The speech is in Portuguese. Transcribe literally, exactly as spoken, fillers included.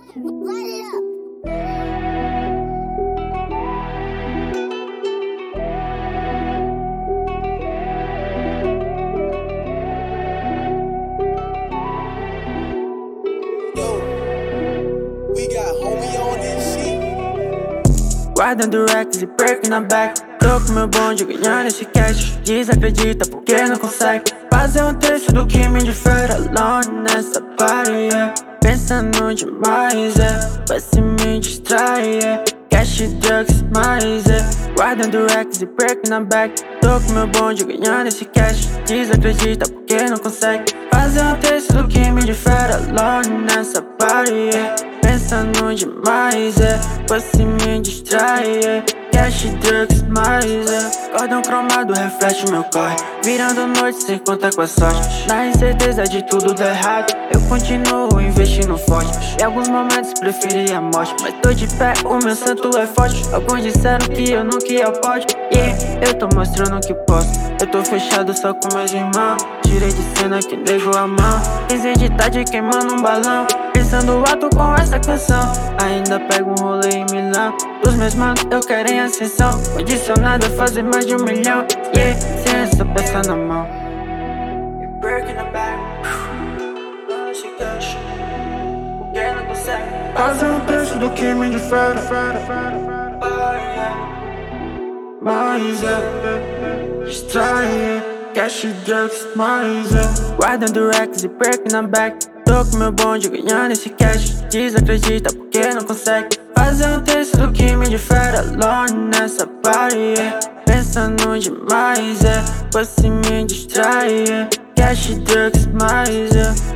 Guardando racks e perco na back. Tô com meu bonde ganhando esse cash. Desacredita porque não consegue fazer um terço do que me difere. Alone nessa party, yeah. Pensando demais, é yeah. Vai se me distrai, yeah. Cash e drugs, mais, é yeah. Guardando racks e perco na back. Tô com meu bonde ganhando esse cash. Desacredita porque não consegue fazer um terço do que me difere. Alone nessa party, yeah. Pensando demais, é yeah. Você me distrai, yeah. Cash, drugs, mais, é Cordão cromado reflete meu corre. Virando noite sem contar com a sorte. Na incerteza de tudo dar errado, eu continuo investindo forte. Em alguns momentos preferi a morte, mas tô de pé, o meu santo é forte. Alguns disseram que eu nunca ia pode. Yeah, eu tô mostrando que posso. Eu tô fechado só com meus irmãos. Tirei de cena que nego a mão. quinze de tarde queimando um balão. Pensando alto com essa canção. Ainda pego um rolê em Milão. Dos meus manos eu quero em ascensão. Condicionado a fazer mais de um milhão. Yeah, sem essa peça na mão. E breaking the back. She cash. Porque não consegue fazer um terço do que me difere. Mas é distrai, cash e drugs, mais é guardando racks e perco na back. Tô com meu bonde ganhando esse cash. Desacredita porque não consegue fazer um terço do que me difere. Alone nessa party, yeah. Pensando demais, é yeah. Você me distrai, yeah. Cash e drugs, mais é